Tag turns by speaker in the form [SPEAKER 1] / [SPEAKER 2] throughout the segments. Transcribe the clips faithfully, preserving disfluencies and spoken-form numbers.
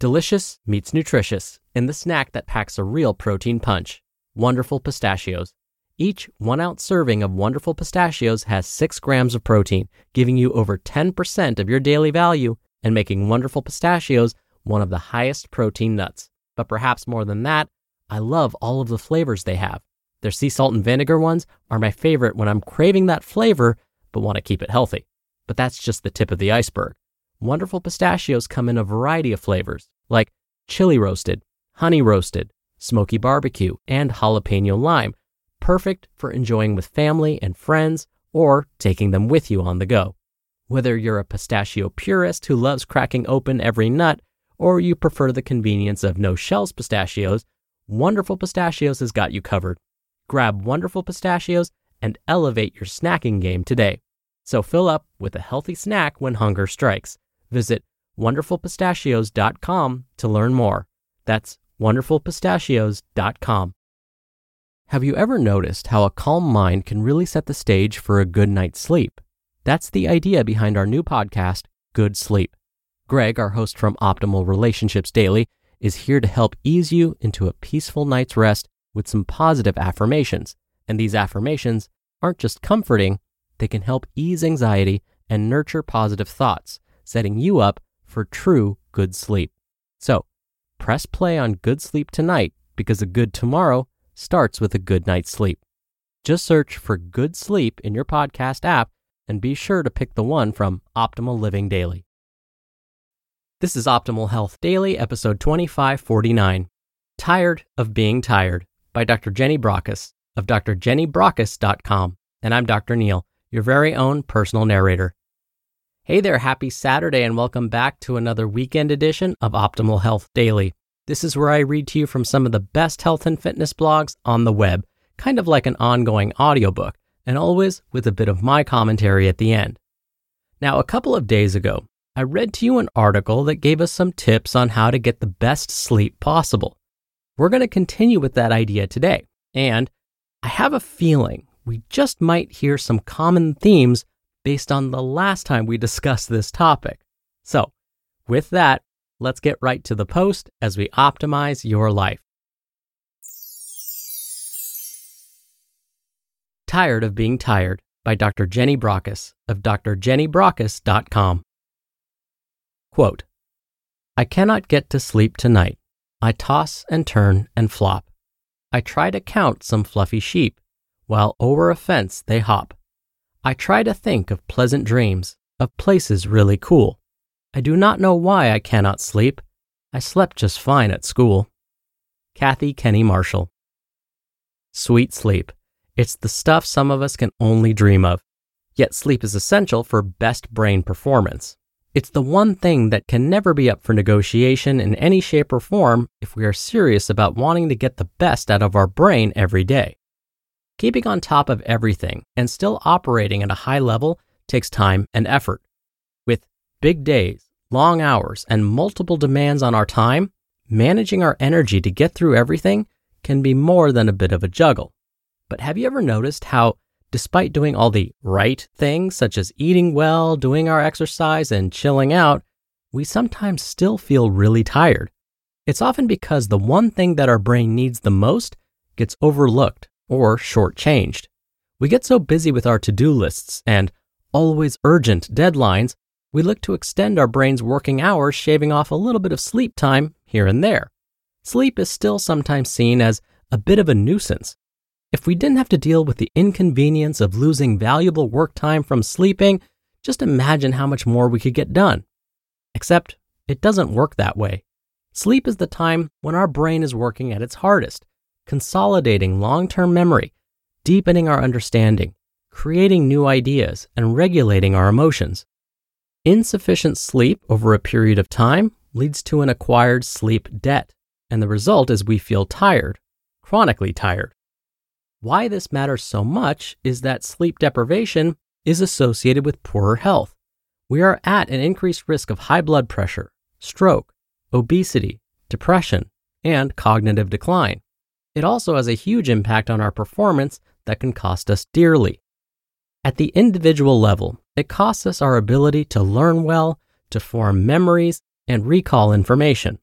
[SPEAKER 1] Delicious meets nutritious in the snack that packs a real protein punch. Wonderful Pistachios. Each one-ounce serving of Wonderful Pistachios has six grams of protein, giving you over ten percent of your daily value and making Wonderful Pistachios one of the highest protein nuts. But perhaps more than that, I love all of the flavors they have. Their sea salt and vinegar ones are my favorite when I'm craving that flavor but want to keep it healthy. But that's just the tip of the iceberg. Wonderful Pistachios come in a variety of flavors, like chili roasted, honey roasted, smoky barbecue, and jalapeno lime, perfect for enjoying with family and friends or taking them with you on the go. Whether you're a pistachio purist who loves cracking open every nut, or you prefer the convenience of no-shells pistachios, Wonderful Pistachios has got you covered. Grab Wonderful Pistachios and elevate your snacking game today. So fill up with a healthy snack when hunger strikes. Visit wonderful pistachios dot com to learn more. That's wonderful pistachios dot com. Have you ever noticed how a calm mind can really set the stage for a good night's sleep? That's the idea behind our new podcast, Good Sleep. Greg, our host from Optimal Relationships Daily, is here to help ease you into a peaceful night's rest with some positive affirmations. And these affirmations aren't just comforting, they can help ease anxiety and nurture positive thoughts, setting you up for true good sleep. So, press play on Good Sleep tonight because a good tomorrow starts with a good night's sleep. Just search for Good Sleep in your podcast app and be sure to pick the one from Optimal Living Daily. This is Optimal Health Daily, episode twenty-five forty-nine. Tired of Being Tired by Doctor Jenny Brockis of d r jenny brockis dot com. And I'm Doctor Neil, your very own personal narrator. Hey there, happy Saturday and welcome back to another weekend edition of Optimal Health Daily. This is where I read to you from some of the best health and fitness blogs on the web, kind of like an ongoing audiobook, and always with a bit of my commentary at the end. Now, a couple of days ago, I read to you an article that gave us some tips on how to get the best sleep possible. We're going to continue with that idea today, and I have a feeling we just might hear some common themes based on the last time we discussed this topic. So, with that, let's get right to the post as we optimize your life. Tired of Being Tired by Doctor Jenny Brockis of d r jenny brockis dot com. Quote, I cannot get to sleep tonight. I toss and turn and flop. I try to count some fluffy sheep, while over a fence they hop. I try to think of pleasant dreams, of places really cool. I do not know why I cannot sleep. I slept just fine at school. Kathy Kenny Marshall. Sweet sleep. It's the stuff some of us can only dream of. Yet sleep is essential for best brain performance. It's the one thing that can never be up for negotiation in any shape or form if we are serious about wanting to get the best out of our brain every day. Keeping on top of everything and still operating at a high level takes time and effort. With big days, long hours, and multiple demands on our time, managing our energy to get through everything can be more than a bit of a juggle. But have you ever noticed how, despite doing all the right things, such as eating well, doing our exercise, and chilling out, we sometimes still feel really tired? It's often because the one thing that our brain needs the most gets overlooked or shortchanged. We get so busy with our to-do lists and always urgent deadlines, we look to extend our brain's working hours, shaving off a little bit of sleep time here and there. Sleep is still sometimes seen as a bit of a nuisance. If we didn't have to deal with the inconvenience of losing valuable work time from sleeping, just imagine how much more we could get done. Except it doesn't work that way. Sleep is the time when our brain is working at its hardest, consolidating long-term memory, deepening our understanding, creating new ideas, and regulating our emotions. Insufficient sleep over a period of time leads to an acquired sleep debt, and the result is we feel tired, chronically tired. Why this matters so much is that sleep deprivation is associated with poorer health. We are at an increased risk of high blood pressure, stroke, obesity, depression, and cognitive decline. It also has a huge impact on our performance that can cost us dearly. At the individual level, it costs us our ability to learn well, to form memories, and recall information.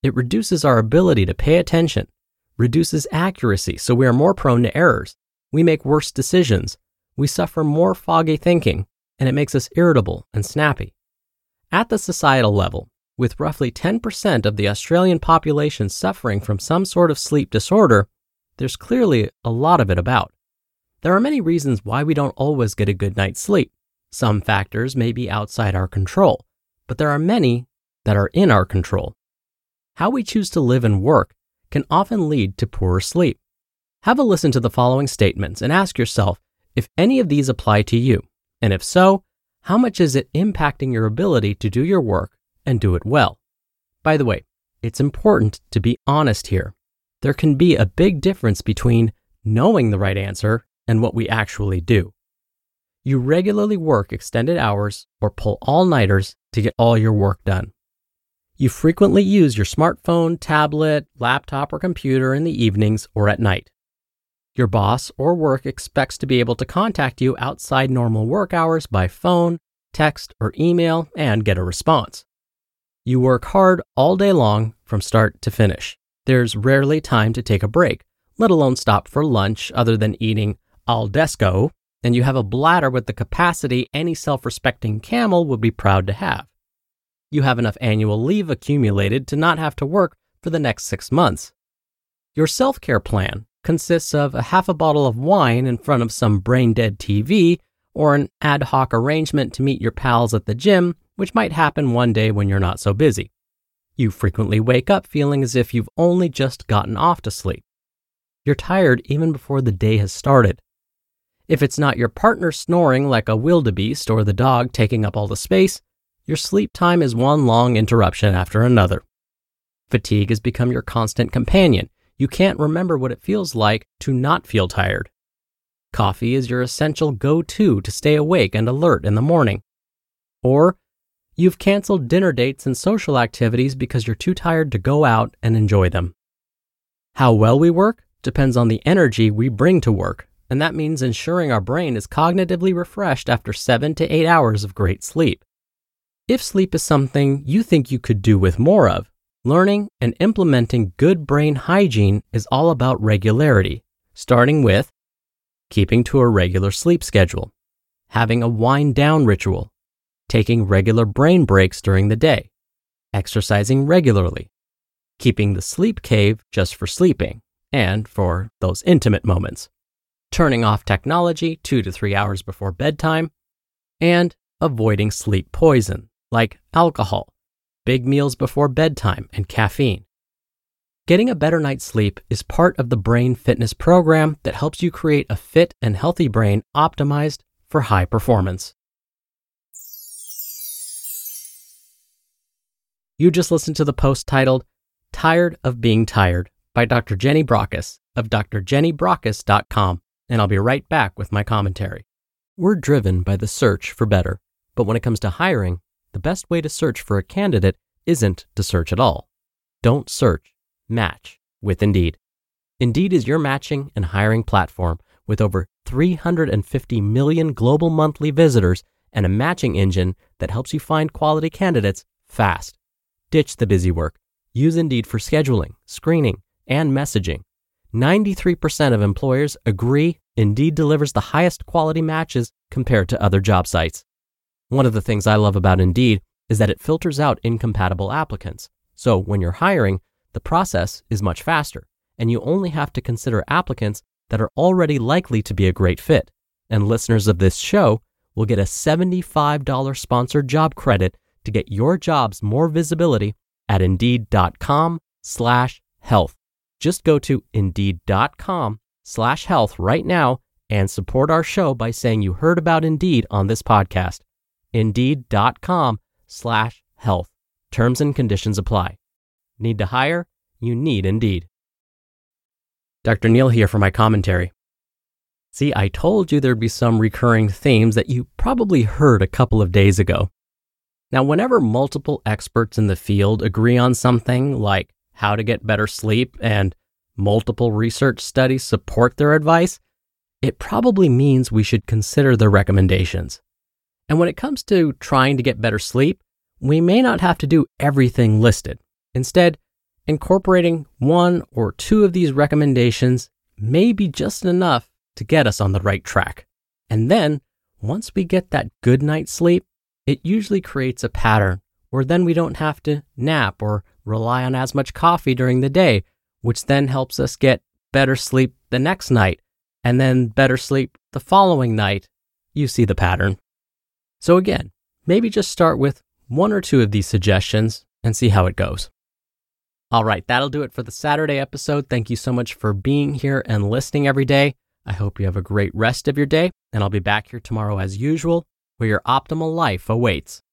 [SPEAKER 1] It reduces our ability to pay attention, reduces accuracy, so we are more prone to errors. We make worse decisions. We suffer more foggy thinking, and it makes us irritable and snappy. At the societal level, with roughly ten percent of the Australian population suffering from some sort of sleep disorder, there's clearly a lot of it about. There are many reasons why we don't always get a good night's sleep. Some factors may be outside our control, but there are many that are in our control. How we choose to live and work can often lead to poorer sleep. Have a listen to the following statements and ask yourself if any of these apply to you, and if so, how much is it impacting your ability to do your work and do it well? By the way, it's important to be honest here. There can be a big difference between knowing the right answer and what we actually do. You regularly work extended hours or pull all-nighters to get all your work done. You frequently use your smartphone, tablet, laptop, or computer in the evenings or at night. Your boss or work expects to be able to contact you outside normal work hours by phone, text, or email and get a response. You work hard all day long from start to finish. There's rarely time to take a break, let alone stop for lunch other than eating al desco, and you have a bladder with the capacity any self-respecting camel would be proud to have. You have enough annual leave accumulated to not have to work for the next six months. Your self-care plan consists of a half a bottle of wine in front of some brain-dead T V or an ad hoc arrangement to meet your pals at the gym, which might happen one day when you're not so busy. You frequently wake up feeling as if you've only just gotten off to sleep. You're tired even before the day has started. If it's not your partner snoring like a wildebeest or the dog taking up all the space, your sleep time is one long interruption after another. Fatigue has become your constant companion. You can't remember what it feels like to not feel tired. Coffee is your essential go-to to stay awake and alert in the morning. Or you've canceled dinner dates and social activities because you're too tired to go out and enjoy them. How well we work depends on the energy we bring to work, and that means ensuring our brain is cognitively refreshed after seven to eight hours of great sleep. If sleep is something you think you could do with more of, learning and implementing good brain hygiene is all about regularity, starting with keeping to a regular sleep schedule, having a wind-down ritual, taking regular brain breaks during the day, exercising regularly, keeping the sleep cave just for sleeping and for those intimate moments, turning off technology two to three hours before bedtime, and avoiding sleep poison like alcohol, big meals before bedtime, and caffeine. Getting a better night's sleep is part of the Brain Fitness program that helps you create a fit and healthy brain optimized for high performance. You just listened to the post titled, Tired of Being Tired by Doctor Jenny Brockis of d r jenny brockis dot com, and I'll be right back with my commentary. We're driven by the search for better, but when it comes to hiring, the best way to search for a candidate isn't to search at all. Don't search, match with Indeed. Indeed is your matching and hiring platform with over three hundred fifty million global monthly visitors and a matching engine that helps you find quality candidates fast. Ditch the busy work. Use Indeed for scheduling, screening, and messaging. ninety-three percent of employers agree Indeed delivers the highest quality matches compared to other job sites. One of the things I love about Indeed is that it filters out incompatible applicants. So when you're hiring, the process is much faster, and you only have to consider applicants that are already likely to be a great fit. And listeners of this show will get a seventy-five dollars sponsored job credit to get your jobs more visibility at indeed.com slash health. Just go to indeed.com slash health right now and support our show by saying you heard about Indeed on this podcast. Indeed.com slash health. Terms and conditions apply. Need to hire? You need Indeed. Doctor Neal here for my commentary. See, I told you there'd be some recurring themes that you probably heard a couple of days ago. Now, whenever multiple experts in the field agree on something like how to get better sleep and multiple research studies support their advice, it probably means we should consider their recommendations. And when it comes to trying to get better sleep, we may not have to do everything listed. Instead, incorporating one or two of these recommendations may be just enough to get us on the right track. And then, once we get that good night's sleep, it usually creates a pattern where then we don't have to nap or rely on as much coffee during the day, which then helps us get better sleep the next night, and then better sleep the following night. You see the pattern. So again, maybe just start with one or two of these suggestions and see how it goes. All right, that'll do it for the Saturday episode. Thank you so much for being here and listening every day. I hope you have a great rest of your day, and I'll be back here tomorrow as usual, where your optimal life awaits.